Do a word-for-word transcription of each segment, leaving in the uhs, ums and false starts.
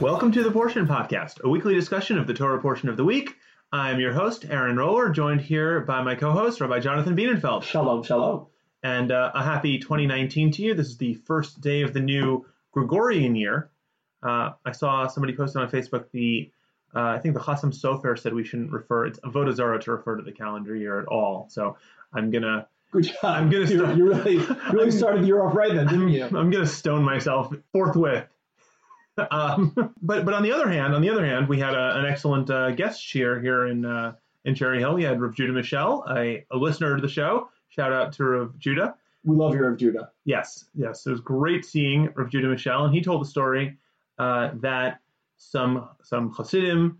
Welcome to the Portion Podcast, a weekly discussion of the Torah portion of the week. I'm your host, Aaron Roller, joined here by my co-host, Rabbi Jonathan Bienenfeld. Shalom, shalom. And uh, a happy twenty nineteen to you. This is the first day of the new Gregorian year. Uh, I saw somebody posted on Facebook, the uh, I think the Chasam Sofer said we shouldn't refer, it's Avodah Zarah to refer to the calendar year at all. So I'm going to... Good job. I'm gonna you, start, you really, you really started the year off right then, didn't you? I'm going to stone myself forthwith. Um, but but on the other hand, on the other hand, we had a, an excellent uh, guest cheer here in uh, in Cherry Hill. We had Rav Judah Michel, a, a listener to the show. Shout out to Rav Judah. We love your Rav Judah. Yes, yes. It was great seeing Rav Judah Michel, and he told the story uh, that some some Hasidim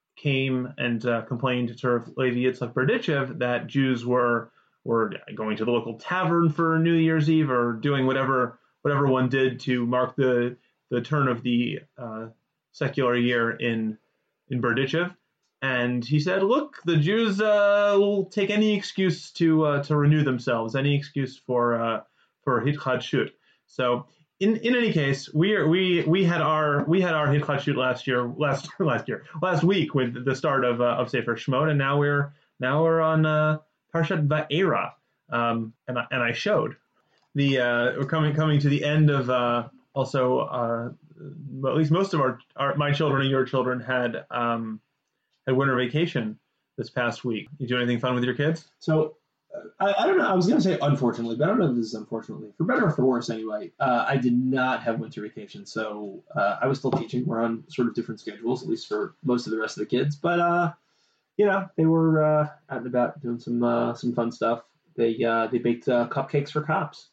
came and uh, complained to Rav Levi Yitzchak Berditchev that Jews were were going to the local tavern for New Year's Eve or doing whatever whatever one did to mark the the turn of the uh, secular year in in Berditchev. And he said, look, the Jews uh, will take any excuse to uh, to renew themselves, any excuse for uh, for Hitchadshut. So in, in any case, we are, we we had our we had our Hitchadshut last year last last year last week with the start of uh, of Sefer Shemot, and now we're now we're on uh, Parshat Va'era, um, and I, and I showed the uh, we're coming coming to the end of uh, also uh, at least most of our, our my children and your children had. Um, Had winter vacation this past week. You do anything fun with your kids? So, uh, I, I don't know. I was going to say unfortunately, but I don't know if this is unfortunately. For better or for worse, anyway, uh, I did not have winter vacation. So, uh, I was still teaching. We're on sort of different schedules, at least for most of the rest of the kids. But, uh, you know, they were uh, out and about doing some uh, some fun stuff. They uh, they baked uh, cupcakes for cops.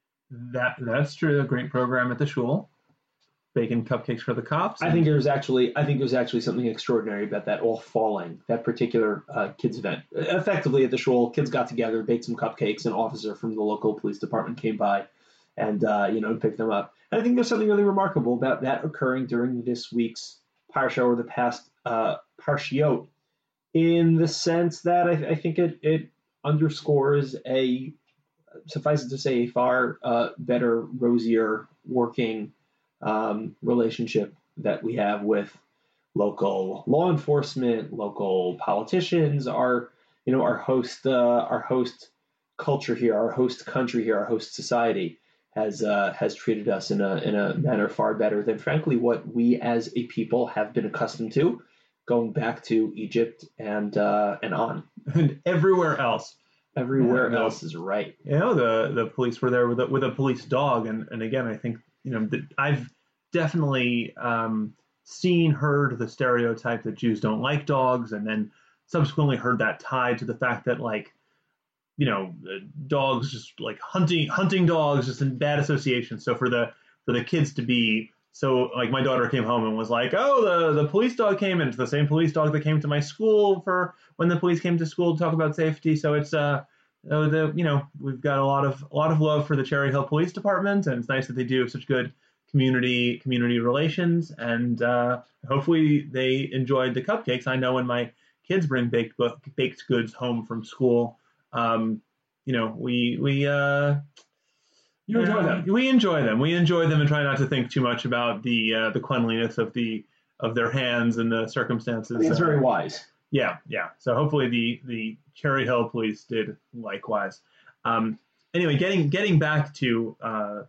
That That's true. A great program at the shul. Baking cupcakes for the cops. I think there's actually, I think there's actually something extraordinary about that all falling, that particular uh, kids event. Effectively, at the shul, kids got together, baked some cupcakes. An officer from the local police department came by, and uh, you know, picked them up. And I think there's something really remarkable about that occurring during this week's parsha or the past uh, parshiot, in the sense that I, I think it it underscores a, suffice it to say, a far uh, better, rosier working Um, relationship that we have with local law enforcement, local politicians, our, you know, our host, uh, our host culture here, our host country here, our host society has uh, has treated us in a in a manner far better than, frankly, what we as a people have been accustomed to, going back to Egypt and uh, and on, and everywhere else. Everywhere yeah, else no. is right. You know, the the police were there with a, with a police dog, and and again, I think. You know, the, I've definitely um, seen, heard the stereotype that Jews don't like dogs, and then subsequently heard that tied to the fact that, like, you know, dogs just like hunting, hunting dogs, just in bad association. So for the for the kids to be so, like, my daughter came home and was like, oh, the the police dog came, and it's the same police dog that came to my school for when the police came to school to talk about safety. So it's uh. Uh, the you know we've got a lot of a lot of love for the Cherry Hill Police Department, and it's nice that they do such good community community relations, and uh, hopefully they enjoyed the cupcakes. I know when my kids bring baked baked goods home from school, um, you know we we uh, you enjoy uh, them. We enjoy them. We enjoy them, and try not to think too much about the uh, the cleanliness of the of their hands and the circumstances. I think it's uh, very wise. Yeah, yeah. So hopefully the, the Cherry Hill police did likewise. Um, anyway, getting getting back to uh,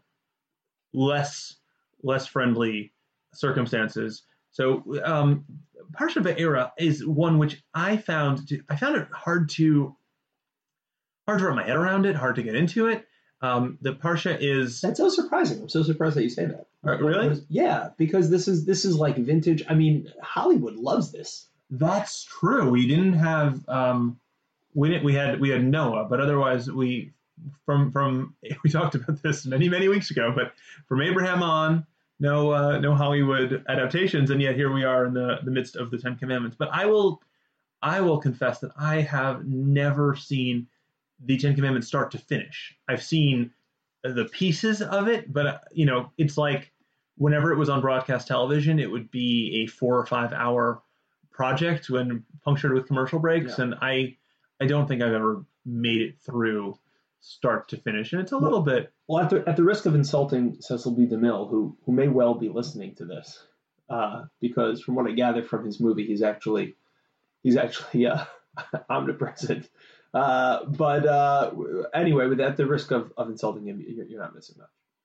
less less friendly circumstances. So um, Parsha Va'era is one which I found to, I found it hard to hard to wrap my head around it, hard to get into it. Um, the Parsha is that's so surprising. I'm so surprised that you say that. Uh, really? Yeah, because this is this is like vintage. I mean, Hollywood loves this. That's true. We didn't have um, we didn't we had we had Noah, but otherwise we from from we talked about this many many weeks ago. But from Abraham on, no uh, no Hollywood adaptations, and yet here we are in the, the midst of the Ten Commandments. But I will I will confess that I have never seen the Ten Commandments start to finish. I've seen the pieces of it, but uh, you know it's like whenever it was on broadcast television, it would be a four or five hour project when punctured with commercial breaks, yeah. and I I don't think I've ever made it through start to finish, and it's a well, little bit. Well, at the, at the risk of insulting Cecil B. DeMille, who who may well be listening to this, uh, because from what I gather from his movie, he's actually he's actually uh, omnipresent. Uh, but uh, anyway, with at the risk of, of insulting him, you're, you're not missing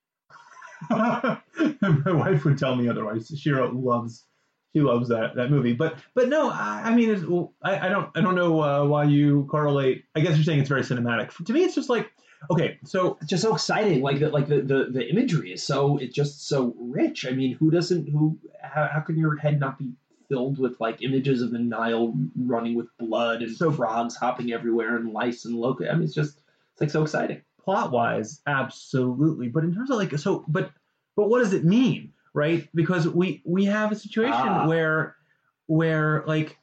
much. My wife would tell me otherwise. She loves she loves that, that movie. But but no, I, I mean, it's, well, I, I don't I don't know uh, why you correlate. I guess you're saying it's very cinematic. To me, it's just like, okay, so it's just so exciting. Like the like the, the, the imagery is so it's just so rich. I mean, who doesn't who how, how can your head not be filled with like images of the Nile running with blood and so frogs hopping everywhere and lice and locusts? I mean, it's just it's like so exciting. Plot wise, absolutely. But in terms of like so, but but what does it mean, right? Because we we have a situation ah. where where like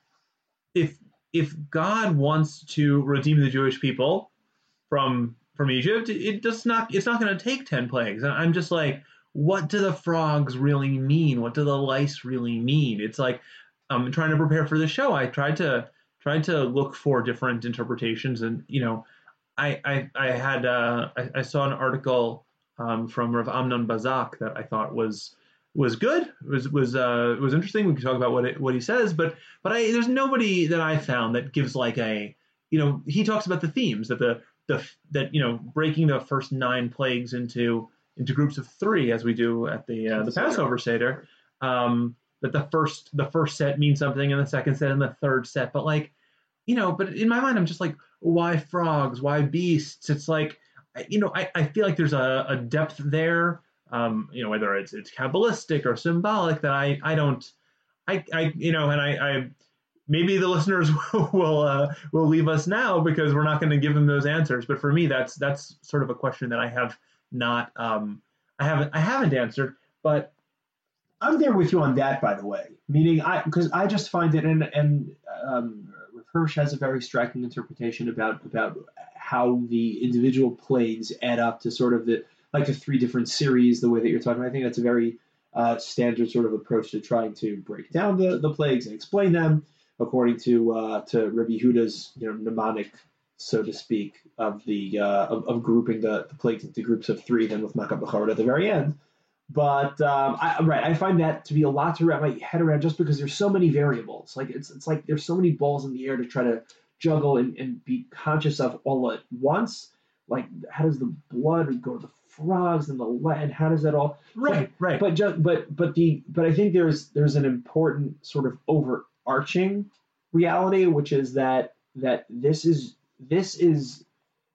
if if God wants to redeem the Jewish people from from Egypt, it does not it's not going to take ten plagues. And I'm just like, what do the frogs really mean? What do the lice really mean? It's like, I'm um, trying to prepare for the show. I tried to tried to look for different interpretations, and you know, I I, I had uh, I, I saw an article um, from Rav Amnon Bazak that I thought was was good. It was was uh, was interesting. We could talk about what it, what he says, but but I there's nobody that I found that gives like a you know he talks about the themes that the the that you know breaking the first nine plagues into into groups of three, as we do at the uh, the Passover Seder, um, that the first the first set means something, and the second set, and the third set. But like, you know, but in my mind, I'm just like, why frogs? Why beasts? It's like, you know, I, I feel like there's a, a depth there, um, you know, whether it's it's Kabbalistic or symbolic that I I don't, I I you know, and I, I maybe the listeners will uh, will leave us now because we're not going to give them those answers. But for me, that's that's sort of a question that I have. Not, um, I haven't, I haven't answered, but I'm there with you on that, by the way. Meaning, I because I just find it, and and um, Hirsch has a very striking interpretation about about how the individual plagues add up to sort of the like the three different series, the way that you're talking. I think that's a very uh, standard sort of approach to trying to break down the, the plagues and explain them, according to uh, to Rabbi Yehuda's you know mnemonic, so to speak, of the uh, of, of grouping the, the plagues into groups of three, then with Makkah B'chorot at the very end. But um, I, right, I find that to be a lot to wrap my head around, just because there's so many variables. Like it's it's like there's so many balls in the air to try to juggle and, and be conscious of all at once. Like how does the blood go to the frogs and the lead? How does that all? Right, but, right. But just, but but the but I think there's there's an important sort of overarching reality, which is that that this is. This is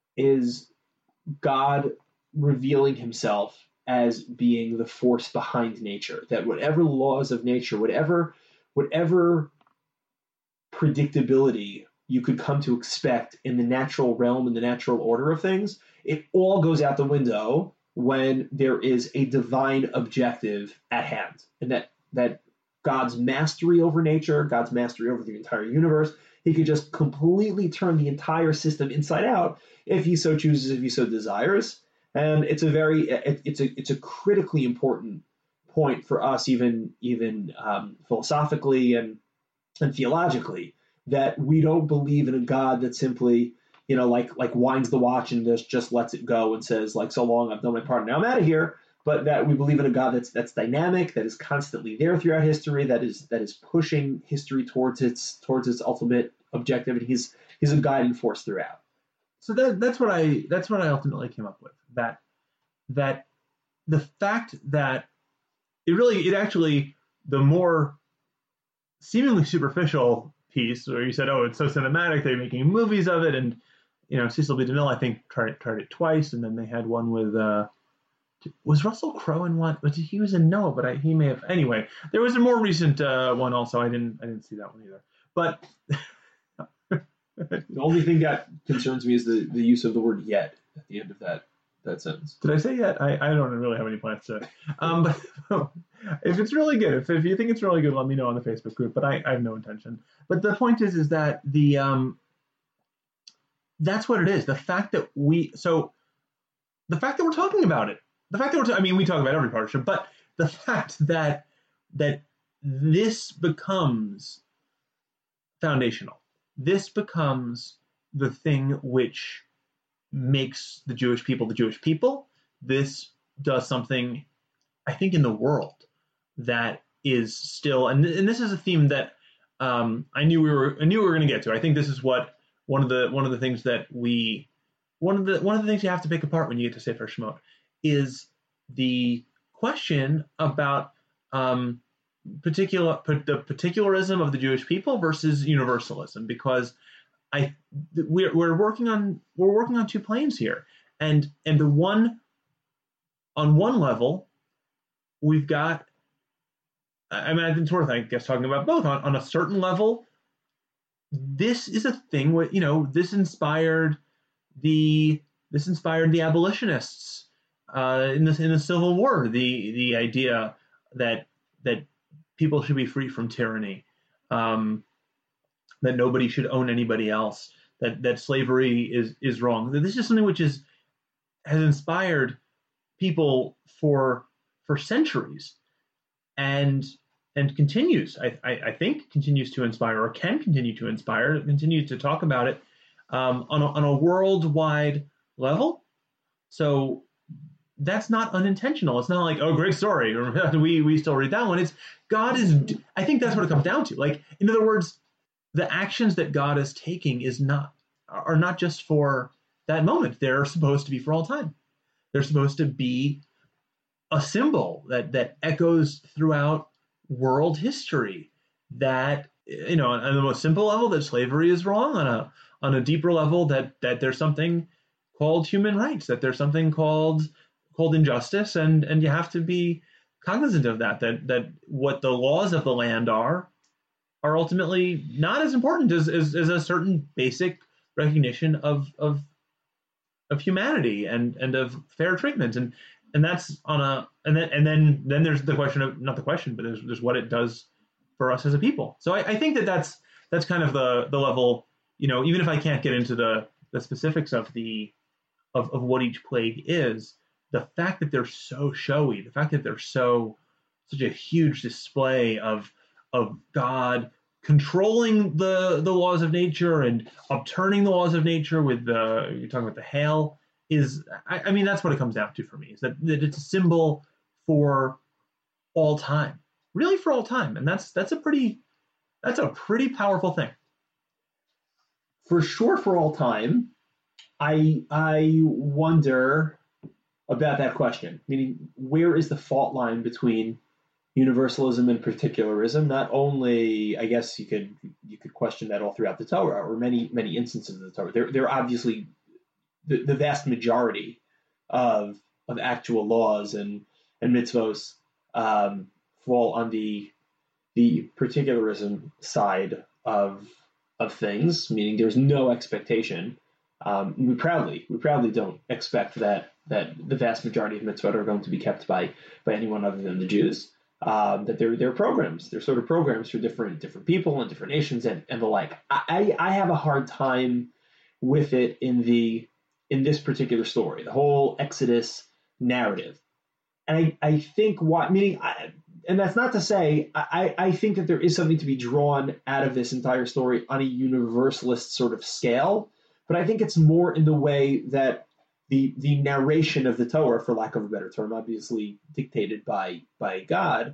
is God revealing himself as being the force behind nature. That whatever laws of nature, whatever whatever predictability you could come to expect in the natural realm, in the natural order of things, it all goes out the window when there is a divine objective at hand. And that that God's mastery over nature, God's mastery over the entire universe, he could just completely turn the entire system inside out if he so chooses, if he so desires. And it's a very, it, it's a, it's a critically important point for us, even, even um, philosophically and and theologically, that we don't believe in a God that simply, you know, like like winds the watch and just just lets it go and says like, so long, I've done my part, now I'm out of here. But that we believe in a God that's that's dynamic, that is constantly there throughout history, that is that is pushing history towards its towards its ultimate objective, and he's he's a guiding force throughout. So that that's what I that's what I ultimately came up with. That that the fact that it really it actually the more seemingly superficial piece where you said, oh, it's so cinematic, they're making movies of it, and you know Cecil B. DeMille I think tried tried it twice, and then they had one with. Uh, Was Russell Crowe in one? But he was in Noah, but I, he may have. Anyway, there was a more recent uh, one also. I didn't. I didn't see that one either. But the only thing that concerns me is the, the use of the word "yet" at the end of that that sentence. Did I say yet? I, I don't really have any plans to. Um, but if it's really good, if if you think it's really good, let me know on the Facebook group. But I, I have no intention. But the point is, is that the um. That's what it is. The fact that we so. The fact that we're talking about it. The fact that we're, t- I mean, we talk about every partnership, but the fact that that this becomes foundational, this becomes the thing which makes the Jewish people the Jewish people. This does something, I think, in the world that is still, and, th- and this is a theme that um, I knew we were I knew we were going to get to. I think this is what one of the one of the things that we one of the one of the things you have to pick apart when you get to Sefer Shemot is the question about um, particular the particularism of the Jewish people versus universalism, because I we're we're working on we're working on two planes here, and and the one on one level we've got. I mean, I think it's worth, I guess, talking about both. On, on a certain level, this is a thing where, you know, this inspired the this inspired the abolitionists uh, in the in the Civil War. The the idea that that people should be free from tyranny, um, that nobody should own anybody else, that that slavery is is wrong. This is something which is has inspired people for for centuries. And and continues, I, I, I think, continues to inspire, or can continue to inspire, continues to talk about it um, on, a, on a worldwide level. So that's not unintentional. It's not like, oh, great story, or we we still read that one. It's God is, I think that's what it comes down to. Like, in other words, the actions that God is taking is not are not just for that moment. They're supposed to be for all time. They're supposed to be a symbol that that echoes throughout world history, that, you know, on the most simple level, that slavery is wrong, on a on a deeper level, that that there's something called human rights, that there's something called called injustice, and and you have to be cognizant of that, that that what the laws of the land are are ultimately not as important as as, as a certain basic recognition of of of humanity and and of fair treatment. and And that's on a, and then and then then there's the question of, not the question, but there's there's what it does for us as a people. So I, I think that that's that's kind of the the level, you know, even if I can't get into the the specifics of the of, of what each plague is, the fact that they're so showy, the fact that they're so such a huge display of of God controlling the the laws of nature and upturning the laws of nature with the, you're talking about the hail, is, I, I mean, that's what it comes down to for me, is that, that it's a symbol for all time, really for all time. And that's that's a pretty that's a pretty powerful thing. For sure, for all time. I I wonder about that question, meaning where is the fault line between universalism and particularism? Not only, I guess you could you could question that all throughout the Torah, or many many instances of the Torah. There there are obviously The, the vast majority of of actual laws and and mitzvos um, fall on the the particularism side of of things, meaning there's no expectation. Um, we proudly we proudly don't expect that that the vast majority of mitzvot are going to be kept by by anyone other than the Jews. Um, that they're they're programs, they're sort of programs for different different people and different nations and, and the like. I I have a hard time with it in the in this particular story, the whole Exodus narrative. And I, I think what, meaning, I, and that's not to say, I, I think that there is something to be drawn out of this entire story on a universalist sort of scale, but I think it's more in the way that the the narration of the Torah, for lack of a better term, obviously dictated by by God,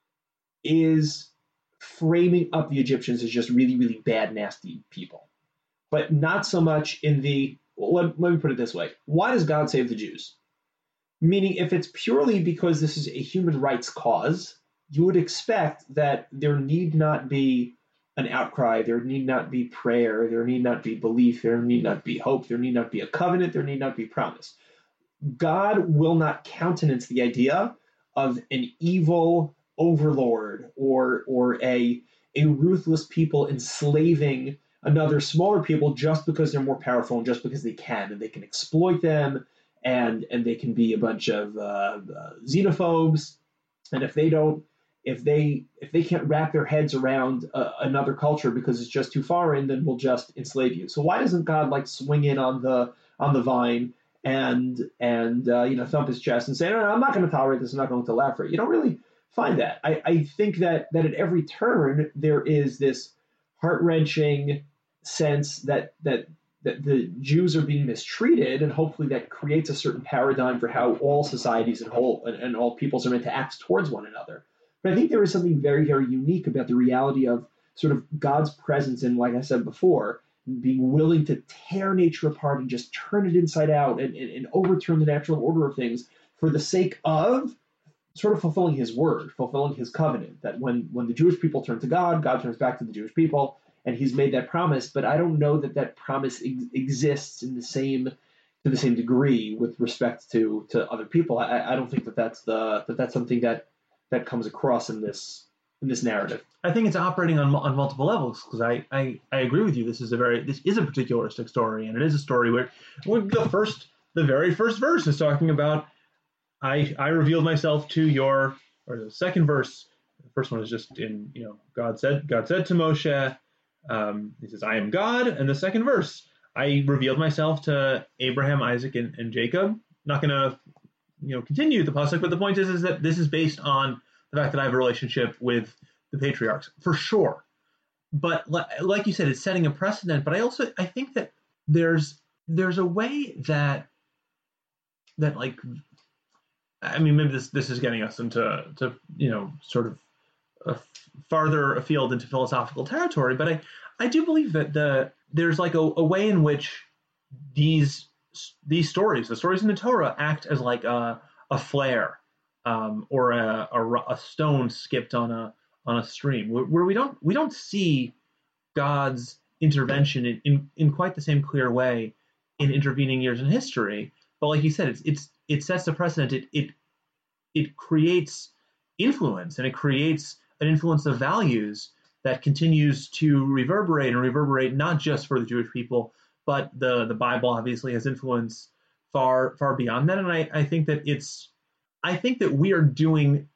is framing up the Egyptians as just really, really bad, nasty people. But not so much in the, well, let, let me put it this way. Why does God save the Jews? Meaning, if it's purely because this is a human rights cause, you would expect that there need not be an outcry, there need not be prayer, there need not be belief, there need not be hope, there need not be a covenant, there need not be promise. God will not countenance the idea of an evil overlord or or a, a ruthless people enslaving another smaller people just because they're more powerful and just because they can, and they can exploit them, and and they can be a bunch of uh, uh, xenophobes, and if they don't, if they if they can't wrap their heads around uh, another culture because it's just too foreign, then we'll just enslave you. So why doesn't God like swing in on the on the vine and and uh, you know, thump his chest and say, no, no, I'm not going to tolerate this, I'm not going to allow for it? You don't really find that. I, I think that that at every turn there is this heart-wrenching sense that that that the Jews are being mistreated, and hopefully that creates a certain paradigm for how all societies and whole and, and all peoples are meant to act towards one another. But I think there is something very, very unique about the reality of sort of God's presence and, like I said before, being willing to tear nature apart and just turn it inside out and, and, and overturn the natural order of things for the sake of sort of fulfilling his word, fulfilling his covenant, that when, when the Jewish people turn to God, God turns back to the Jewish people, and he's made that promise. But I don't know that that promise ex- exists in the same to the same degree with respect to, to other people. I, I don't think that that's the that that's something that that comes across in this in this narrative. I think it's operating on on multiple levels, because I, I, I agree with you. This is a very this is a particularistic story, and it is a story where, where the first the very first verse is talking about I I revealed myself to your, or the second verse. The first one is just in, you know, God said God said to Moshe, um, he says, I am God, and the second verse, I revealed myself to Abraham, Isaac, and, and Jacob. Not going to, you know, continue the pasuk, but the point is, is that this is based on the fact that I have a relationship with the patriarchs, for sure. But like you said, it's setting a precedent. But I also I think that there's there's a way that that like I mean maybe this this is getting us into to you know sort of a farther afield into philosophical territory. But I I do believe that the there's like a, a way in which these these stories, the stories in the Torah, act as like a a flare um, or a, a a stone skipped on a on a stream, where, where we don't we don't see God's intervention in, in, in quite the same clear way in intervening years in history. But like you said, it's it's it sets a precedent. It it it creates influence, and it creates an influence of values that continues to reverberate and reverberate not just for the Jewish people, but the the Bible obviously has influence far far beyond that. And I, I think that it's I think that we are doing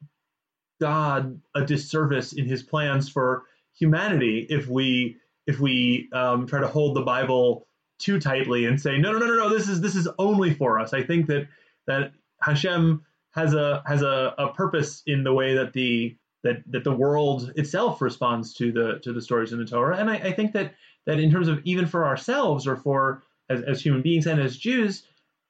God a disservice in his plans for humanity if we if we um, try to hold the Bible too tightly and say no no no no no this is this is only for us. I think that that Hashem has a has a, a purpose in the way that the that that the world itself responds to the to the stories in the Torah. And I, I think that that in terms of even for ourselves or for as, as human beings and as Jews,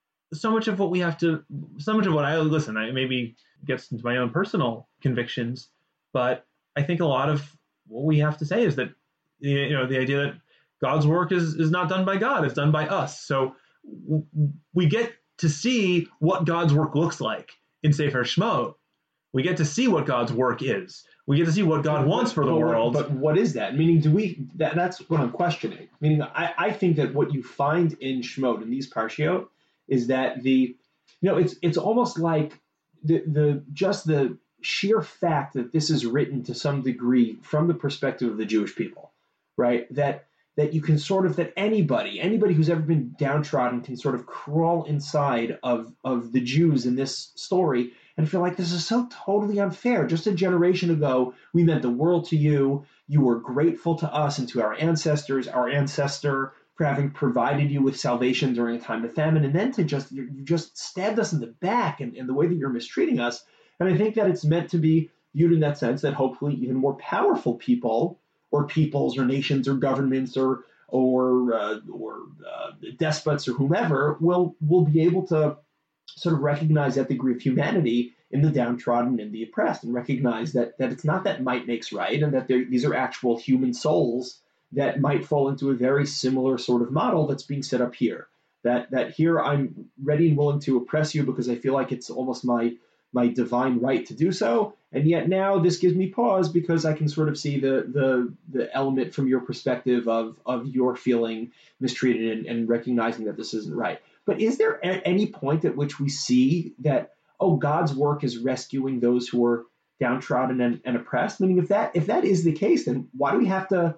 so much of what we have to so much of what I listen I maybe gets into my own personal convictions, but I think a lot of what we have to say is that you know the idea that God's work is is not done by God, it's done by us. So w- we get to see what God's work looks like in Sefer Shemot. We get to see what God's work is. We get to see what God wants for the but, world. But what is that? Meaning, do we? That, that's what I'm questioning. Meaning, I, I think that what you find in Shemot in these parshiot is that the, you know, it's it's almost like the the just the sheer fact that this is written to some degree from the perspective of the Jewish people, right? That that you can sort of that anybody anybody who's ever been downtrodden can sort of crawl inside of of the Jews in this story and feel like this is so totally unfair. Just a generation ago, we meant the world to you. You were grateful to us and to our ancestors, our ancestor for having provided you with salvation during a time of famine, and then to just you just stabbed us in the back and in the way that you're mistreating us. And I think that it's meant to be viewed in that sense that hopefully even more powerful people or peoples or nations or governments or or uh, or uh, despots or whomever will will be able to sort of recognize that degree of humanity in the downtrodden and the oppressed, and recognize that that it's not that might makes right, and that these are actual human souls that might fall into a very similar sort of model that's being set up here. That that here I'm ready and willing to oppress you because I feel like it's almost my my divine right to do so, and yet now this gives me pause because I can sort of see the the the element from your perspective of of your feeling mistreated and, and recognizing that this isn't right. But is there a, any point at which we see that, oh, God's work is rescuing those who are downtrodden and, and oppressed? Meaning, if that if that is the case, then why do we have to?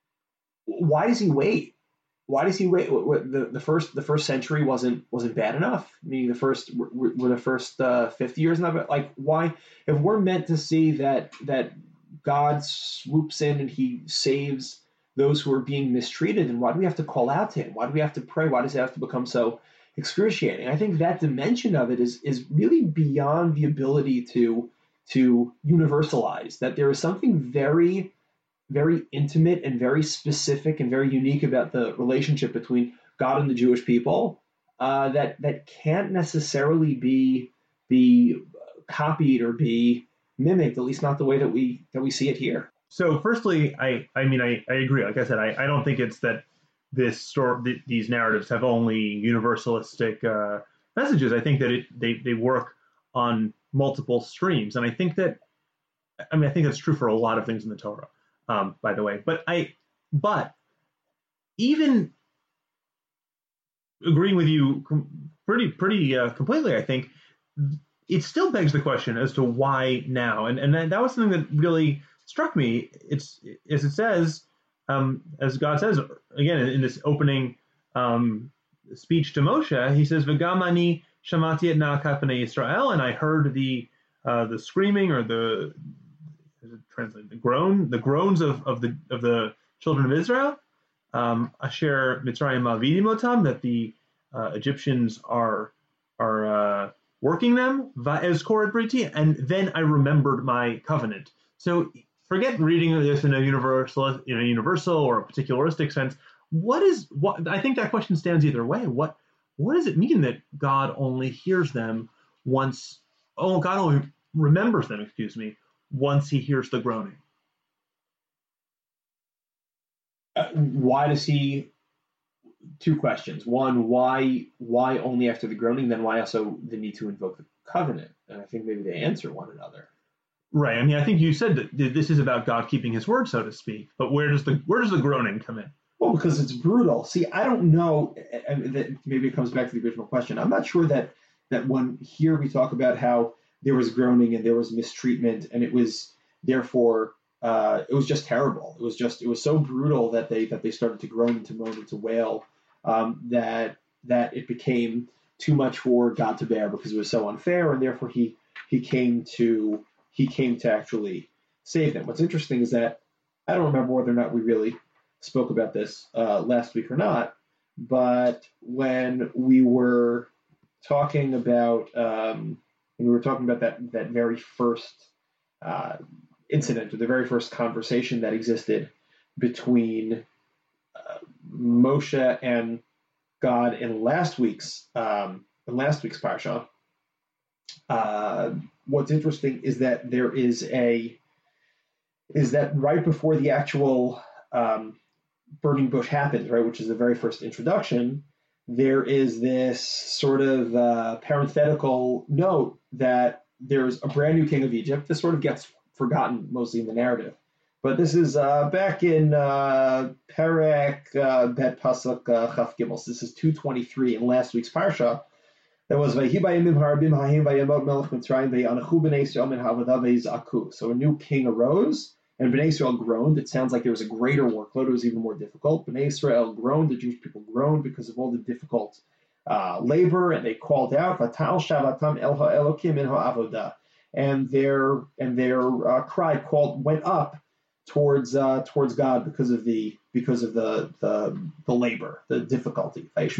Why does he wait? Why does he wait? The, the first the first century wasn't wasn't bad enough. Meaning the first were, were the first uh, fifty years not bad. Like why? If we're meant to see that that God swoops in and he saves those who are being mistreated, then why do we have to call out to him? Why do we have to pray? Why does it have to become so excruciating? I think that dimension of it is is really beyond the ability to to universalize. That there is something very very intimate and very specific and very unique about the relationship between God and the Jewish people uh, that that can't necessarily be be copied or be mimicked, at least not the way that we that we see it here. So, firstly, I I mean I, I agree. Like I said, I, I don't think it's that this story th- these narratives have only universalistic uh, messages. I think that it they they work on multiple streams, and I think that I mean I think that's true for a lot of things in the Torah. Um, by the way, but I but even agreeing with you com- pretty pretty uh, completely, I think it still begs the question as to why now, and and that, that was something that really struck me. It's as it says, um, as God says again in, in this opening um, speech to Moshe. He says, "V'gamani shamati et na'akat b'nei Yisrael," and I heard the uh, the screaming or the translate the groan the groans of, of the of the children of Israel. Um, Asher Mitzrayim Avidim Otam, that the uh, Egyptians are are uh, working them. Va'ez koret briti, and then I remembered my covenant. So forget reading this in a universal in a universal or a particularistic sense. What is what? I think that question stands either way. What what does it mean that God only hears them once? Oh, God only remembers them. Excuse me. Once He hears the groaning. Uh, why does he? Two questions. One, why why only after the groaning? Then why also the need to invoke the covenant? And I think maybe they answer one another. Right. I mean, I think you said that this is about God keeping His word, so to speak. But where does the where does the groaning come in? Well, because it's brutal. See, I don't know. And that maybe it comes back to the original question. I'm not sure that that when here we talk about how there was groaning and there was mistreatment, and it was therefore. Uh, it was just terrible. It was just, it was so brutal that they that they started to groan and to moan and to wail um, that that it became too much for God to bear because it was so unfair, and therefore he he came to he came to actually save them. What's interesting is that I don't remember whether or not we really spoke about this uh, last week or not, but when we were talking about um, when we were talking about that that very first. Uh, incident or the very first conversation that existed between uh, Moshe and God in last week's um, in last week's parsha. Uh, what's interesting is that there is a is that right before the actual um, burning bush happens, right, which is the very first introduction, there is this sort of uh, parenthetical note that there's a brand new king of Egypt. This sort of gets forgotten mostly in the narrative. But this is uh, back in uh, Perek uh, Bet Pasuk uh, Chaf Gimel. This is two twenty-three in last week's Parsha. That was Vayhi Bayimim Harabim Hahim Vayamot Melech Mitzrayim Vayanachu B'nei Yisrael Min Havodah Vayzaku. So a new king arose, and B'nei Yisrael groaned. It sounds like there was a greater workload. It was even more difficult. B'nei Yisrael groaned. The Jewish people groaned because of all the difficult uh, labor, and they called out Vatal Shavatam El HaElokim Min Ha'avodah. And their and their uh, cry called went up towards uh, towards God because of the because of the the, the labor, the difficulty. And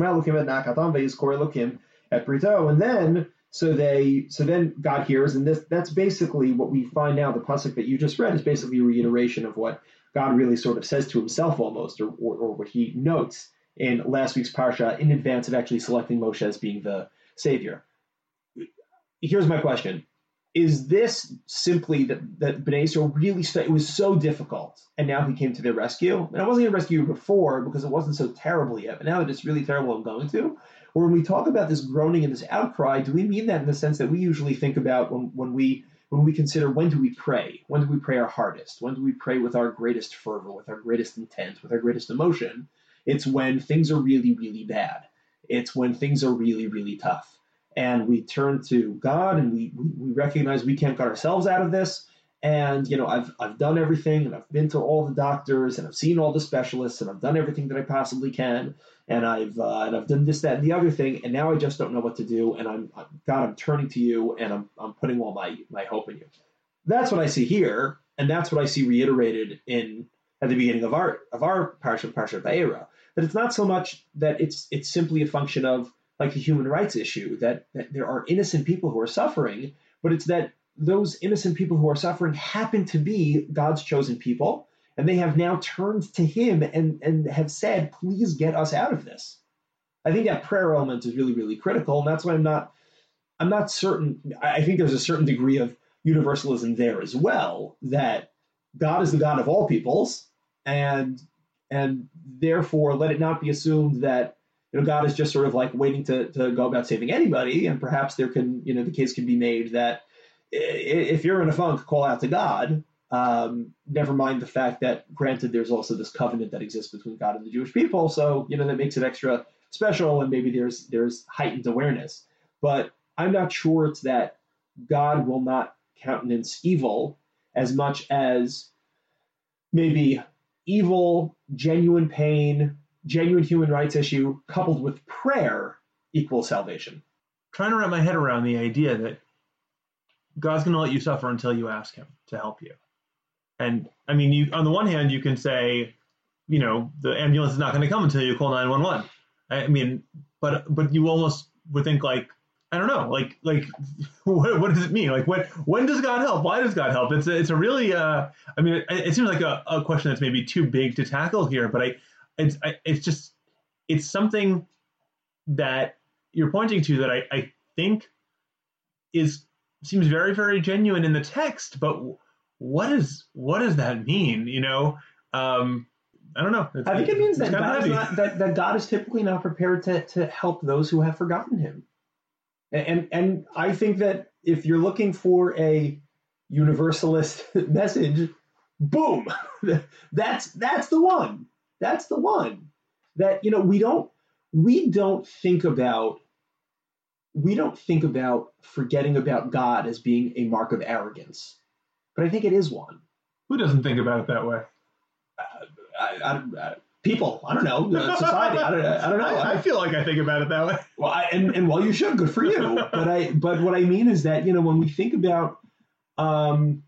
then so they so then God hears, and this that's basically what we find now. The pasuk that you just read is basically a reiteration of what God really sort of says to Himself almost, or or, or what He notes in last week's parsha in advance of actually selecting Moshe as being the savior. Here's my question. Is this simply that, that Bnei Yisrael really, st- it was so difficult, and now He came to their rescue? And I wasn't going to rescue you before because it wasn't so terrible yet, but now that it's really terrible, I'm going to? Or when we talk about this groaning and this outcry, do we mean that in the sense that we usually think about when, when we when we consider when do we pray? When do we pray our hardest? When do we pray with our greatest fervor, with our greatest intent, with our greatest emotion? It's when things are really, really bad. It's when things are really, really tough. And we turn to God, and we, we we recognize we can't get ourselves out of this. And you know, I've I've done everything, and I've been to all the doctors, and I've seen all the specialists, and I've done everything that I possibly can, and I've uh, and I've done this, that, and the other thing, and now I just don't know what to do. And I'm God, I'm turning to You, and I'm I'm putting all my my hope in You. That's what I see here, and that's what I see reiterated in at the beginning of our of our parsha, Parshat Vayera. That it's not so much that it's it's simply a function of like the human rights issue, that, that there are innocent people who are suffering, but it's that those innocent people who are suffering happen to be God's chosen people, and they have now turned to Him and, and have said, please get us out of this. I think that prayer element is really, really critical, and that's why I'm not I'm not certain. I think there's a certain degree of universalism there as well, that God is the God of all peoples, and and therefore let it not be assumed that, you know, God is just sort of like waiting to, to go about saving anybody. And perhaps there can, you know, the case can be made that if you're in a funk, call out to God. Um, never mind the fact that, granted, there's also this covenant that exists between God and the Jewish people. So, you know, that makes it extra special, and maybe there's there's heightened awareness. But I'm not sure it's that God will not countenance evil as much as maybe evil, genuine pain, genuine human rights issue coupled with prayer equals salvation. Trying to wrap my head around the idea that God's going to let you suffer until you ask him to help you. And I mean, you, on the one hand, you can say, you know, the ambulance is not going to come until you call nine one one. I mean, but but you almost would think, like, I don't know, like like what, what does it mean? Like, when when does God help? Why does God help? It's a, it's a really, uh, I mean, it, it seems like a, a question that's maybe too big to tackle here, but I it's I, it's just it's something that you're pointing to that I, I think is seems very, very genuine in the text, but what is what does that mean? You know, um, I don't know. It's, I think it means that God, is heavy. not, that, that God is typically not prepared to, to help those who have forgotten him. And, and I think that if you're looking for a universalist message, boom, that's that's the one. That's the one. That, you know, we don't we don't think about we don't think about forgetting about God as being a mark of arrogance. But I think it is one. Who doesn't think about it that way? Uh, I, I, I, people, I don't know, uh, society, I don't, I don't know. I, I feel like I think about it that way. Well, I, and, and well, you should, good for you. But I, but what I mean is that, you know, when we think about, um,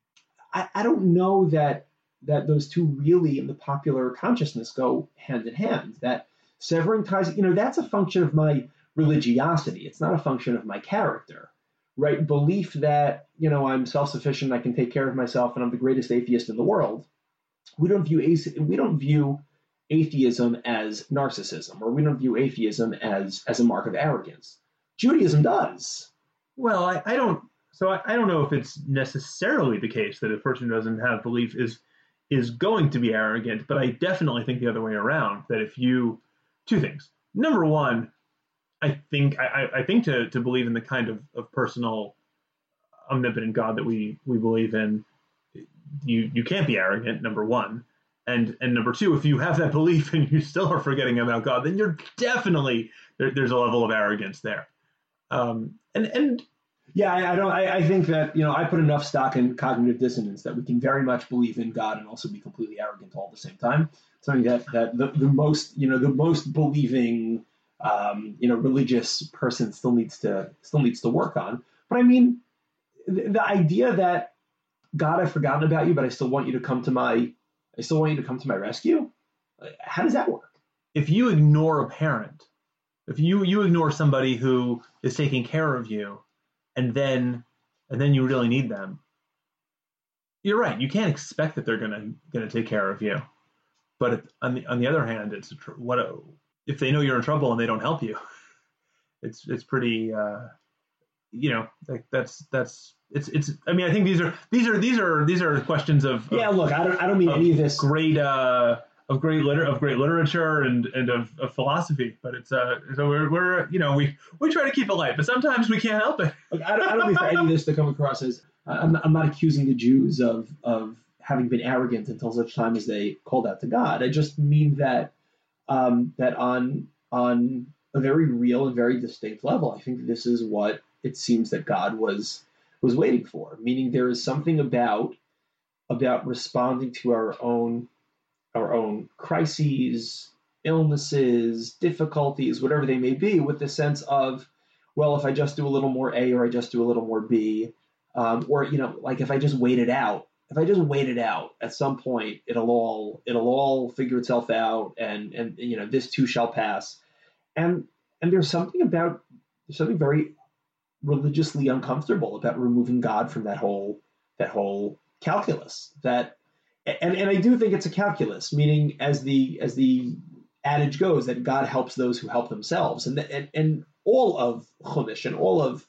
I, I don't know that that those two really in the popular consciousness go hand in hand. That severing ties, you know, that's a function of my religiosity. It's not a function of my character. Right, belief that, you know, I'm self-sufficient, I can take care of myself, and I'm the greatest atheist in the world. We don't view we don't view atheism as narcissism, or we don't view atheism as as a mark of arrogance. Judaism does. Well, I, I don't. So I, I don't know if it's necessarily the case that a person who doesn't have belief is is going to be arrogant, but I definitely think the other way around. That if you two things. Number one, I think I, I think to, to believe in the kind of, of personal omnipotent God that we, we believe in, you you can't be arrogant, number one. And and number two, if you have that belief and you still are forgetting about God, then you're definitely there, there's a level of arrogance there. Um, and and yeah, I, I don't. I, I think that, you know, I put enough stock in cognitive dissonance that we can very much believe in God and also be completely arrogant all at the same time. Something that that the, the most you know the most believing Um, you know, religious person still needs to still needs to work on. But I mean, the, the idea that, God, I've forgotten about you, but I still want you to come to my, I still want you to come to my rescue. How does that work? If you ignore a parent, if you you ignore somebody who is taking care of you, and then and then you really need them, you're right. You can't expect that they're gonna gonna take care of you. But on the on the other hand, it's what a, if they know you're in trouble and they don't help you, it's it's pretty, uh, you know, like that's that's it's it's. I mean, I think these are these are these are these are questions of, of yeah. Look, I don't I don't mean any of this great uh, of great liter of great literature and and of, of philosophy, but it's uh so we're we're you know we we try to keep it light, but sometimes we can't help it. Look, I don't I don't mean for any of this to come across as I'm I'm not accusing the Jews of of having been arrogant until such time as they called out to God. I just mean that. Um, that on on a very real and very distinct level, I think this is what it seems that God was was waiting for. Meaning, there is something about about responding to our own our own crises, illnesses, difficulties, whatever they may be, with the sense of, well, if I just do a little more A or I just do a little more B, um, or you know, like if I just wait it out. If I just wait it out, at some point it'll all it'll all figure itself out, and and you know this too shall pass, and and there's something about there's something very religiously uncomfortable about removing God from that whole that whole calculus. That and and I do think it's a calculus, meaning as the as the adage goes that God helps those who help themselves, and and and all of Chumash and all of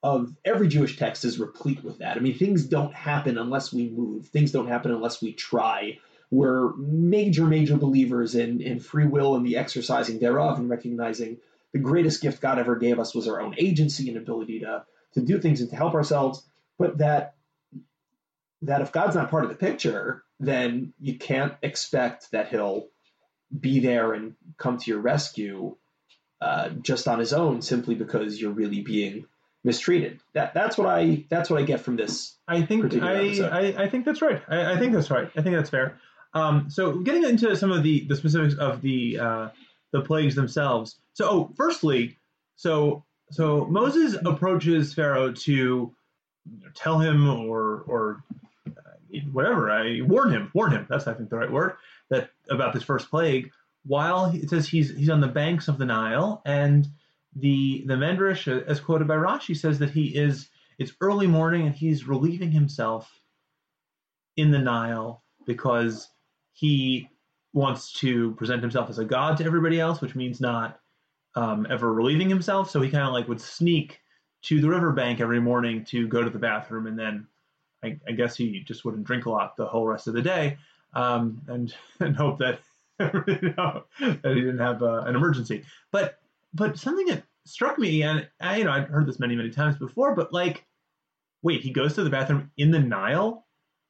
of every Jewish text is replete with that. I mean, things don't happen unless we move. Things don't happen unless we try. We're major, major believers in, in free will and the exercising thereof, and recognizing the greatest gift God ever gave us was our own agency and ability to, to do things and to help ourselves. But that that if God's not part of the picture, then you can't expect that he'll be there and come to your rescue uh, just on his own, simply because you're really being mistreated. That that's what I that's what I get from this. I think I, I, I think that's right. I, I think that's right. I think that's fair. Um, so getting into some of the, the specifics of the uh, the plagues themselves. So, oh, firstly, so so Moses approaches Pharaoh to you know, tell him or or uh, whatever. I warn him, warn him. That's I think the right word. That about this first plague. While he, it says he's he's on the banks of the Nile, and the the Medrash, as quoted by Rashi, says that he is. It's early morning, and he's relieving himself in the Nile because he wants to present himself as a god to everybody else, which means not um, ever relieving himself. So he kind of like would sneak to the riverbank every morning to go to the bathroom, and then I, I guess he just wouldn't drink a lot the whole rest of the day, um, and and hope that you know, that he didn't have uh, an emergency. But but something that struck me, and I, you know I've heard this many many times before, but like, wait, he goes to the bathroom in the Nile?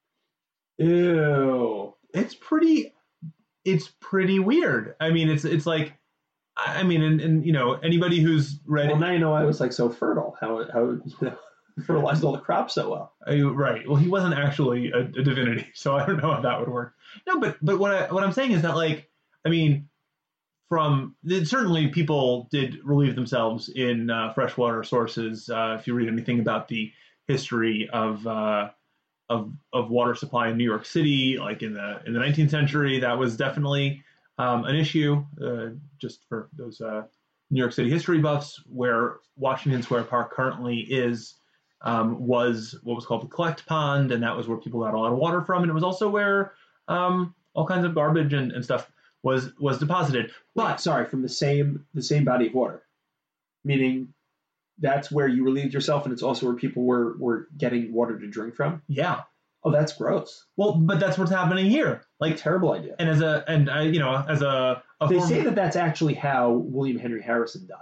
Ew. It's pretty, it's pretty weird. I mean, it's it's like, I mean, and, and you know, anybody who's read. Well, now you know I was like so fertile. How how you know, fertilized all the crops so well. Uh, right. Well, he wasn't actually a, a divinity, so I don't know how that would work. No, but but what I what I'm saying is that, like, I mean, from certainly people did relieve themselves in uh, freshwater sources. Uh, if you read anything about the history of uh, of of water supply in New York City, like in the in the nineteenth century, that was definitely um, an issue. Uh, just for those uh, New York City history buffs, where Washington Square Park currently is, um, was what was called the Collect Pond, and that was where people got a lot of water from, and it was also where um, all kinds of garbage and, and stuff was was deposited. But Wait, sorry, from the same the same body of water, meaning that's where you relieved yourself, and it's also where people were were getting water to drink from. Yeah. Oh, that's gross. Well, but that's what's happening here. Like, terrible idea. And as a and I, you know, as a, a they former, say that that's actually how William Henry Harrison died.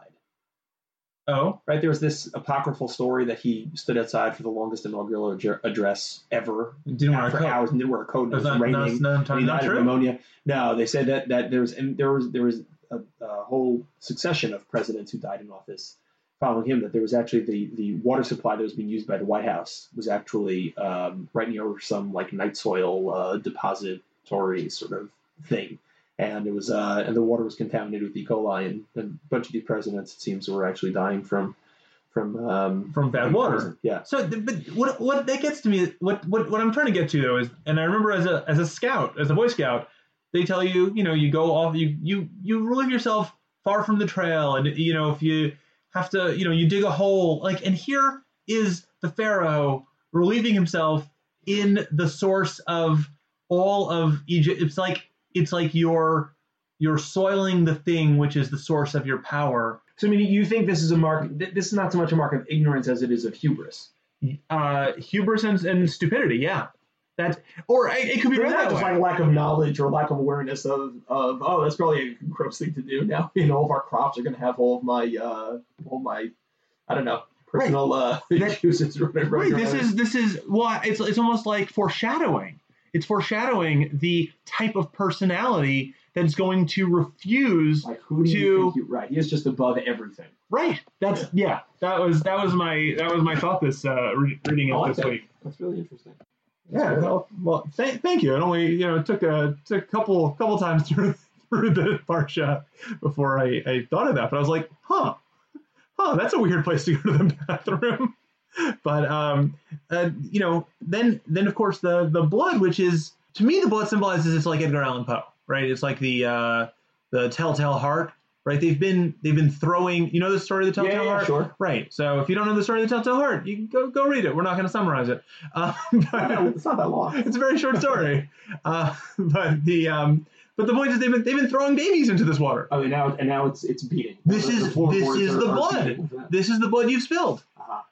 Oh, right. There was this apocryphal story that he stood outside for the longest inaugural ad- address ever. Didn't wear a for coat. hours and didn't wear a coat. And it was not, raining. No, and he died of pneumonia. No, they said that that there was and there was there was a, a whole succession of presidents who died in office following him. That there was actually the the water supply that was being used by the White House was actually um, right near some like night soil uh, depository sort of thing. And it was, uh, and the water was contaminated with E. coli, and, and a bunch of these presidents, it seems, were actually dying from, from, um, from bad water. Poison. Yeah. So, but what what that gets to me, what what what I'm trying to get to though is, and I remember as a as a scout, as a Boy Scout, they tell you, you know, you go off, you you you relieve yourself far from the trail, and you know, if you have to, you know, you dig a hole, like, and here is the Pharaoh relieving himself in the source of all of Egypt. It's like. It's like you're you're soiling the thing which is the source of your power. So I mean, you think this is a mark? This is not so much a mark of ignorance as it is of hubris. Uh, hubris and, and stupidity, yeah. That or it could be read that just way. Like lack of knowledge or lack of awareness of, of oh, that's probably a gross thing to do. Now you know, all of our crops are going to have all of my uh, all my I don't know personal right. uh, uses or whatever. Right. This is this is well, it's it's almost like foreshadowing. It's foreshadowing the type of personality that's going to refuse like who do to. You think you, right, he is just above everything. Right. That's yeah. yeah. That was that was my that was my thought this uh, re- reading it like this that. week. That's really interesting. That's yeah. Well, well th- thank you. It only you know it took a took a couple couple times through through the parsha before I, I thought of that. But I was like, huh, huh, that's a weird place to go to the bathroom. But um, uh, you know, then then of course the the blood, which is to me the blood symbolizes it's like Edgar Allan Poe, right? It's like the uh, the Telltale Heart, right? They've been they've been throwing, you know, the story of the Telltale yeah, yeah, Heart, sure. Right? So if you don't know the story of the Telltale Heart, you can go go read it. We're not going to summarize it. Uh, but, it's not that long. It's a very short story. uh, but the um, but the point is they've been they've been throwing babies into this water. Oh, and now and now it's it's beating. This the, is the this is are, the are blood. beating. This is the blood you've spilled. Uh-huh.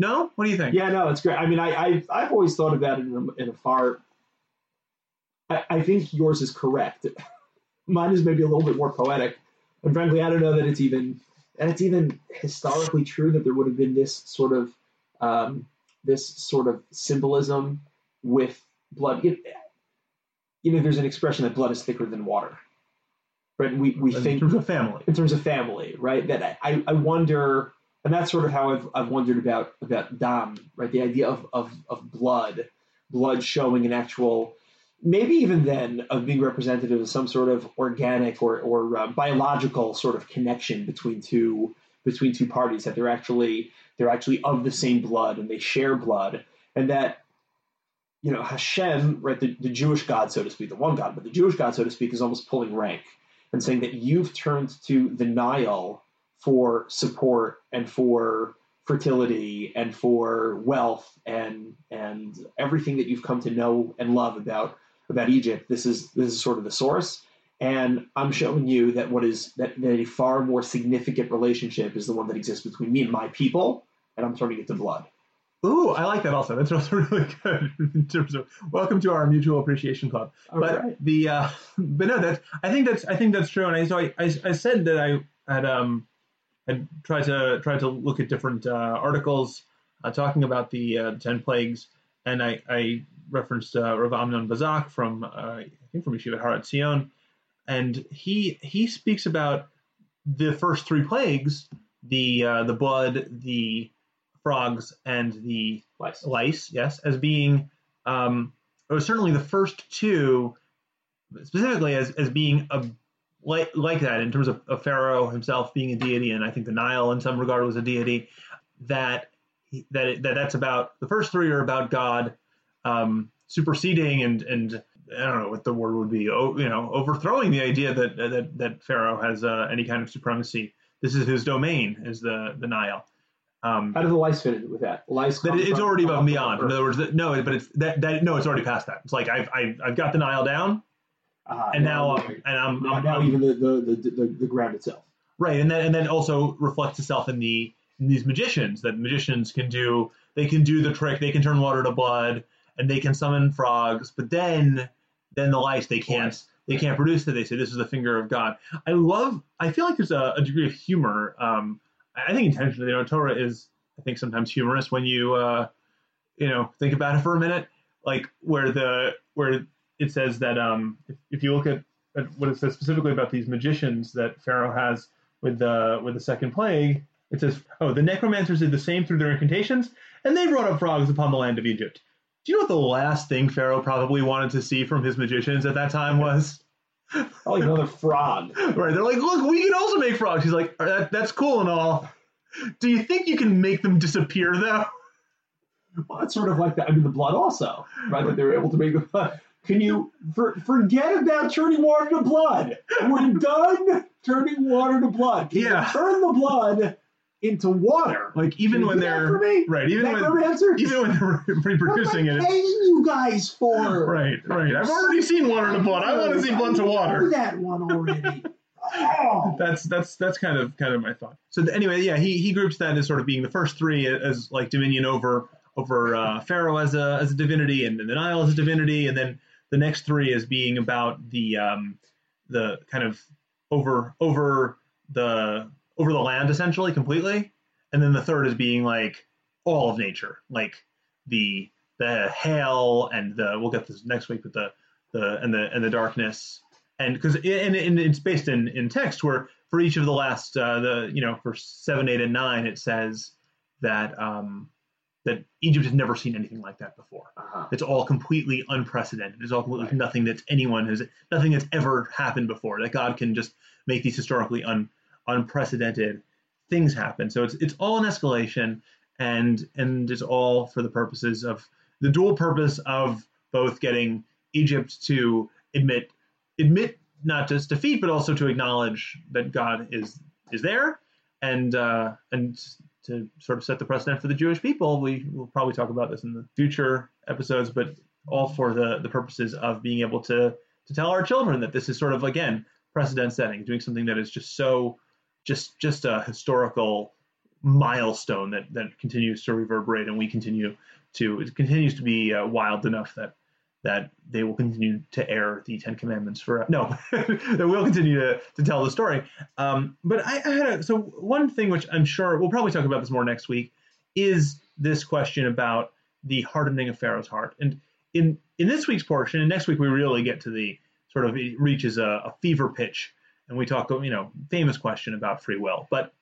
No? What do you think? Yeah, no, it's great. I mean, I, I've, I've always thought about it in a, in a far... I, I think yours is correct. Mine is maybe a little bit more poetic. And frankly, I don't know that it's even... And it's even historically true that there would have been this sort of... Um, this sort of symbolism with blood. It, you know, there's an expression that blood is thicker than water. Right? We, we in think... terms of family. In terms of family, right? That I, I wonder... And that's sort of how I've I've wondered about about dam, right? The idea of, of of blood, blood showing an actual, maybe even then of being representative of some sort of organic or or uh, biological sort of connection between two between two parties, that they're actually they're actually of the same blood and they share blood, and that, you know, Hashem, right, the, the Jewish God, so to speak, the one God, but the Jewish God, so to speak, is almost pulling rank and saying that you've turned to the Nile for support and for fertility and for wealth and and everything that you've come to know and love about about Egypt. This is this is sort of the source, and I'm showing you that what is that, that a far more significant relationship is the one that exists between me and my people, and I'm turning it to blood. Ooh, I like that also. That's also really good in terms of welcome to our mutual appreciation club. All but right. the uh, but no, that's I think that's I think that's true. And I so I I, I said that I had um. I tried to tried to look at different uh, articles uh, talking about the uh, ten plagues, and I, I referenced uh, Rav Amnon Bazak from uh, I think from Yeshivat Har Etzion, and he he speaks about the first three plagues: the uh, the blood, the frogs, and the Lice. lice. Yes, as being um, or certainly the first two specifically as as being a Like, like that in terms of, of Pharaoh himself being a deity, and I think the Nile in some regard was a deity, that that it, that that's about the first three are about God um, superseding and and I don't know what the word would be, oh, you know, overthrowing the idea that that, that Pharaoh has uh, any kind of supremacy. This is his domain, is the the Nile. Um, How do the lice fit in with that? Lice that it's from, already above and from beyond. Earth. In other words, that, no, but it's that, that no, it's already past that. It's like I've I've, I've got the Nile down. Uh, And now, now, and I'm, now, I'm, now I'm even the, the, the, the, the ground itself. right, and then and then also reflects itself in the in these magicians. That magicians can do, they can do the trick, they can turn water to blood, and they can summon frogs. But then, then the lice, they can't, they can't produce it. They say this is the finger of God. I love. I feel like there's a, a degree of humor. Um, I think intentionally, you know, Torah is, I think, sometimes humorous when you, uh, you know, think about it for a minute. Like where the where it says that um, if, if you look at, at what it says specifically about these magicians that Pharaoh has with the with the second plague, it says, oh, the necromancers did the same through their incantations, and they brought up frogs upon the land of Egypt. Do you know what the last thing Pharaoh probably wanted to see from his magicians at that time was? Oh, another frog. Right, they're like, look, we can also make frogs. He's like, that, that's cool and all. Do you think you can make them disappear, though? Well, it's sort of like that. I mean, the blood also, right? That they were able to make the blood. Can you for, forget about turning water to blood? We're done turning water to blood. Can Yeah. you turn the blood into water? Like even Can when you do that they're for me? right, even when Necromancers? even when they're reproducing What am it. I paying you guys for? Right, right. I've already seen water to blood. I want to see blood to I know water. that one already. Oh. That's that's that's kind of kind of my thought. So the, anyway, yeah, he he groups that as sort of being the first three as like dominion over over uh, Pharaoh as a as a divinity, and then the Nile as a divinity, and then the next three as being about the um, the kind of over over the over the land essentially completely, and then the third is being like all of nature, like the the hail and the we'll get this next week with the the and the and the darkness. And because and, and it's based in, in text where for each of the last uh, the you know for seven, eight, and nine it says that um, that Egypt has never seen anything like that before. Uh-huh. It's all completely unprecedented. It's all completely Right. nothing that anyone has nothing that's ever happened before. That God can just make these historically un, unprecedented things happen. So it's it's all an escalation, and and it's all for the purposes of the dual purpose of both getting Egypt to admit. admit not just defeat, but also to acknowledge that God is is there, and uh, and to sort of set the precedent for the Jewish people. We will probably talk about this in the future episodes, but all for the the purposes of being able to to tell our children that this is sort of again precedent setting, doing something that is just so just just a historical milestone that that continues to reverberate, and we continue to it continues to be uh, wild enough that that they will continue to air the Ten Commandments for no, that we'll continue to, to tell the story. Um, but I, I had a, so one thing which I'm sure we'll probably talk about this more next week is this question about the hardening of Pharaoh's heart. And in in this week's portion, and next week we really get to the sort of it reaches a, a fever pitch, and we talk, you know, famous question about free will. But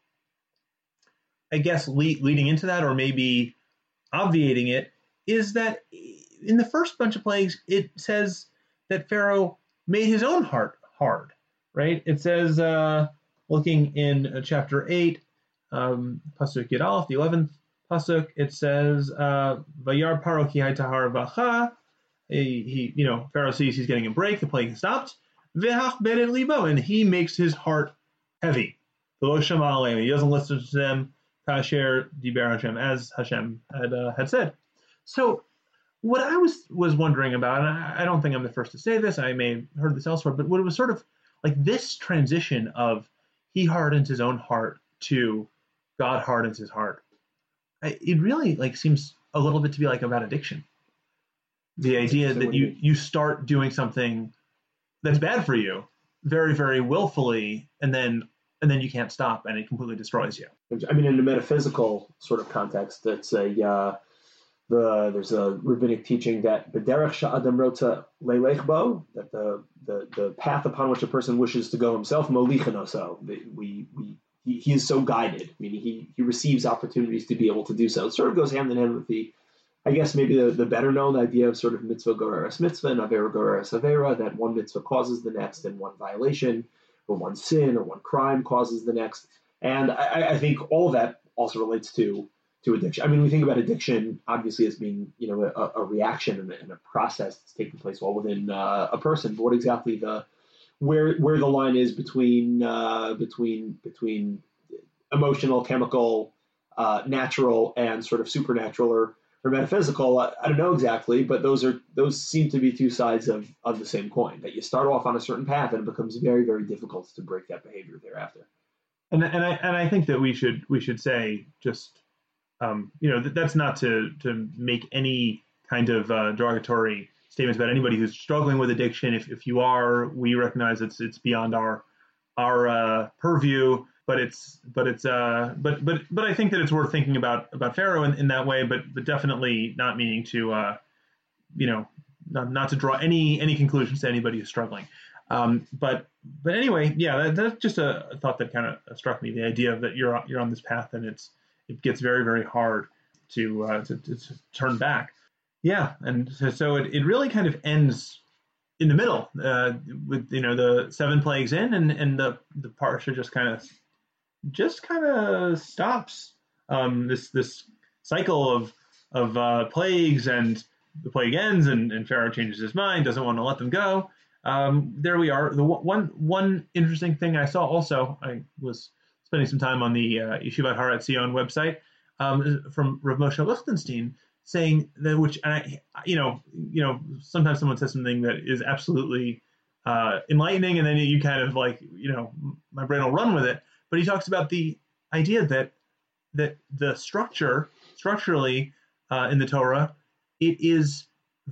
I guess le- leading into that, or maybe obviating it, is that in the first bunch of plagues, it says that Pharaoh made his own heart hard, right? It says, uh, looking in uh, chapter eight, um, Pasuk Yud Aleph, the eleventh Pasuk, it says, uh, Vayar Paro ki haytahar vacha. He, you know, Pharaoh sees he's getting a break, the plague has stopped. Vehach beret libo, and he makes his heart heavy. V'lo shama aleim, he doesn't listen to them. Kasher diber Hashem, as Hashem had uh, had said. So what I was was wondering about, and I, I don't think I'm the first to say this, I may have heard this elsewhere, but what it was sort of like this transition of he hardens his own heart to God hardens his heart. I, it really like seems a little bit to be like about addiction. The idea that you, you start doing something that's bad for you very, very willfully, and then and then you can't stop, and it completely destroys you. I mean, in a metaphysical sort of context, it's a uh, the there's a rabbinic teaching that b'derech sha'adam rotza leilech bo, that the, the the path upon which a person wishes to go himself, molichin oso. We we he, he is so guided, meaning he he receives opportunities to be able to do so. It sort of goes hand in hand with the, I guess maybe the, the better known idea of sort of mitzvah goreres mitzvah and avera goreres avera, that one mitzvah causes the next, and one violation or one sin or one crime causes the next. And I, I think all of that also relates to to addiction. I mean, we think about addiction obviously as being, you know, a, a reaction and a, and a process that's taking place all within uh, a person. But what exactly the where where the line is between uh, between between emotional, chemical, uh, natural, and sort of supernatural or or metaphysical, I, I don't know exactly, but those are those seem to be two sides of, of the same coin. That you start off on a certain path, and it becomes very, very difficult to break that behavior thereafter. And and I and I think that we should we should say just um, you know that, that's not to to make any kind of uh, derogatory statements about anybody who's struggling with addiction. If if you are, we recognize it's it's beyond our our uh, purview. But it's, but it's, uh, but, but, but I think that it's worth thinking about about Pharaoh in, in that way. But, but definitely not meaning to, uh, you know, not, not to draw any any conclusions to anybody who's struggling. Um, but, but anyway, yeah, that, that's just a, a thought that kind of struck me. The idea that you're you're on this path, and it's it gets very, very hard to uh, to, to, to turn back. Yeah, and so, so it, it really kind of ends in the middle uh, with, you know, the seven plagues in, and and the the parsha just kind of. just kind of stops um, this this cycle of of uh, plagues, and the plague ends, and, and Pharaoh changes his mind, doesn't want to let them go. Um, there we are. The one one interesting thing I saw also, I was spending some time on the uh, Yeshivat Har Etzion website um, from Rav Moshe Lichtenstein, saying that, which I, you know, you know, sometimes someone says something that is absolutely uh, enlightening, and then you kind of like, you know, my brain will run with it. But he talks about the idea that that the structure, structurally uh, in the Torah, it is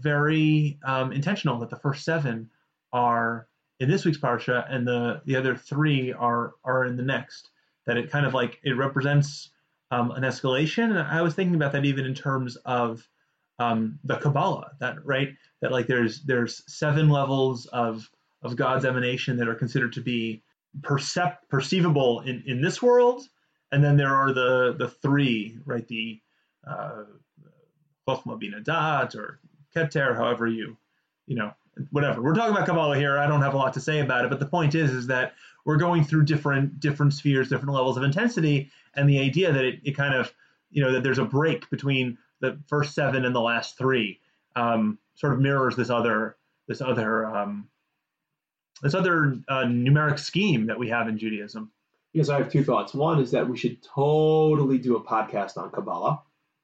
very um, intentional that the first seven are in this week's parsha, and the, the other three are are in the next. That it kind of like it represents um, an escalation. And I was thinking about that even in terms of um, the Kabbalah. That right, that like there's there's seven levels of of God's emanation that are considered to be percep- perceivable in, in this world, and then there are the the three, right, the uh, Chochmah Bina Dat or Keter, however you, you know, whatever. We're talking about Kabbalah here. I don't have a lot to say about it, but the point is, is that we're going through different different spheres, different levels of intensity, and the idea that it, it kind of, you know, that there's a break between the first seven and the last three, um, sort of mirrors this other this other um, this other uh, numeric scheme that we have in Judaism. Yes, I have two thoughts. One is that we should totally do a podcast on Kabbalah.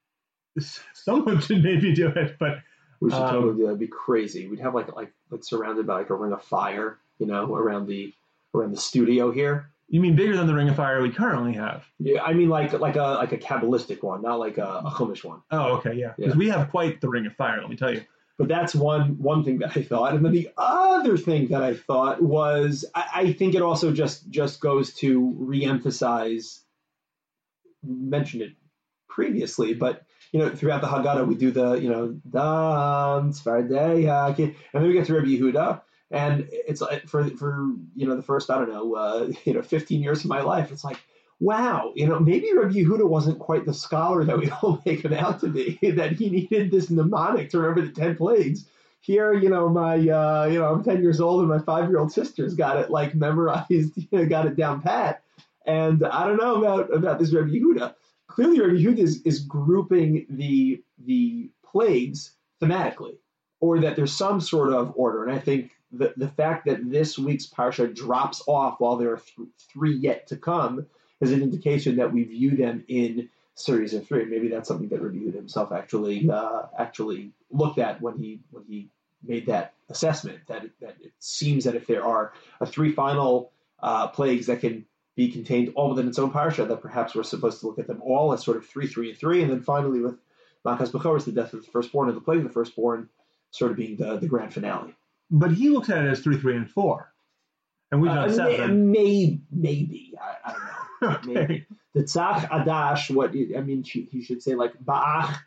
Someone should maybe do it, but we should um, totally do that. It'd be crazy. We'd have like like like surrounded by like a ring of fire, you know, around the around the studio here, You mean bigger than the Ring of Fire we currently have? Yeah, I mean like like a like a Kabbalistic one, not like a, a Chumash one. Oh, okay, yeah. Because Yeah. we have quite the Ring of Fire, let me tell you. But that's one one thing that I thought, and then the other thing that I thought was, I, I think it also just just goes to reemphasize. Mentioned it previously, but you know, throughout the Haggadah we do the you know Dan Tzvardeya, and then we get to Rabbi Yehuda, and it's like for for you know the first I don't know uh, you know fifteen years of my life, it's like. Wow, you know, maybe Rabbi Yehuda wasn't quite the scholar that we all make him out to be, that he needed this mnemonic to remember the ten plagues. Here, you know, my, uh, you know, I'm ten years old and my five-year-old sister's got it, like, memorized, you know, got it down pat. And I don't know about, about this Rabbi Yehuda. Clearly, Rabbi Yehuda is, is grouping the, the plagues thematically, or that there's some sort of order. And I think the, the fact that this week's parsha drops off while there are th- three yet to come is an indication that we view them in series of three. Maybe that's something that Rabbi Yehuda himself actually uh, actually looked at when he when he made that assessment. That it, that it seems that if there are a three final uh, plagues that can be contained all within its own parsha, that perhaps we're supposed to look at them all as sort of three, three, and three, and then finally with Makas Bechoros, the death of the firstborn, and the plague of the firstborn, sort of being the the grand finale. But he looks at it as three, three, and four, and we've done uh, seven. May, maybe I, I don't know. Okay. Maybe. The Tzach Adash, what I mean, he, he should say like Ba'ach.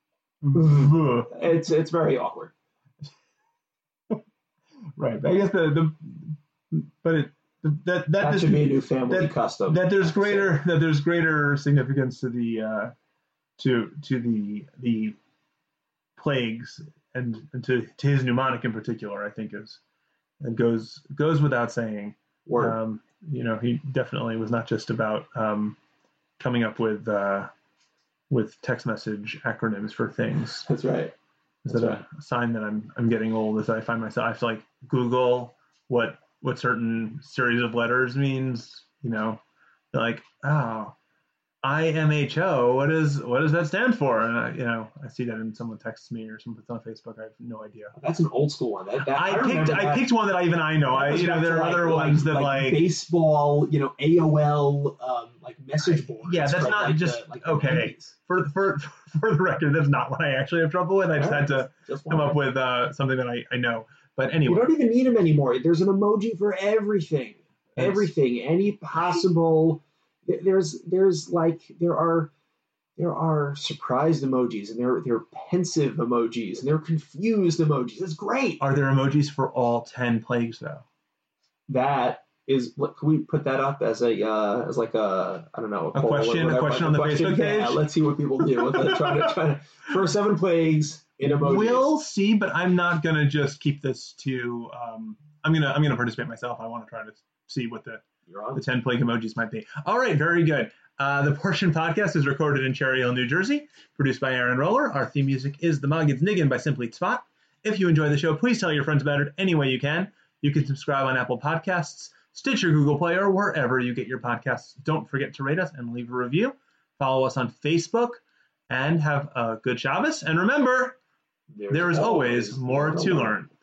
It's it's very awkward. Right, but I guess the the but it that that, That this- should be a new family that, custom. that there's greater that there's greater significance to the uh, to to the the plagues and, and to, to his mnemonic in particular. I think is and goes goes without saying. Word. Um, you know, he definitely was not just about um, coming up with uh, with text message acronyms for things. That's right. Is That's that right. a sign that I'm I'm getting old? Is that I find myself I have to like Google what what certain series of letters means. You know, like oh, I M H O. What is what does that stand for? And I, you know, I see that and someone texts me or someone puts on Facebook. I have no idea. That's an old school one. That, that, I, I, picked remember I that. picked one that I even I know. I That goes you know back there to, are like- other like- ones that like, like baseball, you know, A O L, um, like message boards. Yeah, that's from, not like, just- the, like the okay. nineties. for for for the record, that's not what I actually have trouble with. I just had to Just come one. up with uh, something that I, I know. But You anyway, don't even need them anymore. There's an emoji for everything. Yes. Everything. Any possible. there- There's there's like there are there are surprised emojis and there there are pensive emojis and there are confused emojis. It's great. are there emojis for all ten plagues though? That is what can we put that up as a uh, as like a I don't know A poll or question- a whatever, question like on the Facebook Yeah, page? let's see what people do with it. Try to try to for seven plagues in emojis. We'll see, but I'm not gonna just keep this to. Um, I'm gonna I'm gonna participate myself. I want to try to see what the You're on. the ten plague emojis might be. All right, very good. Uh, the Portion Podcast is recorded in Cherry Hill, New Jersey, produced by Aaron Roller. Our theme music is The Maggid's Niggin by Simply Tzvat. If you enjoy the show, please tell your friends about it any way you can. You can subscribe on Apple Podcasts, Stitcher, Google Play, or wherever you get your podcasts. Don't forget to rate us and leave a review. Follow us on Facebook, and have a good Shabbos. And remember, there is always more to learn.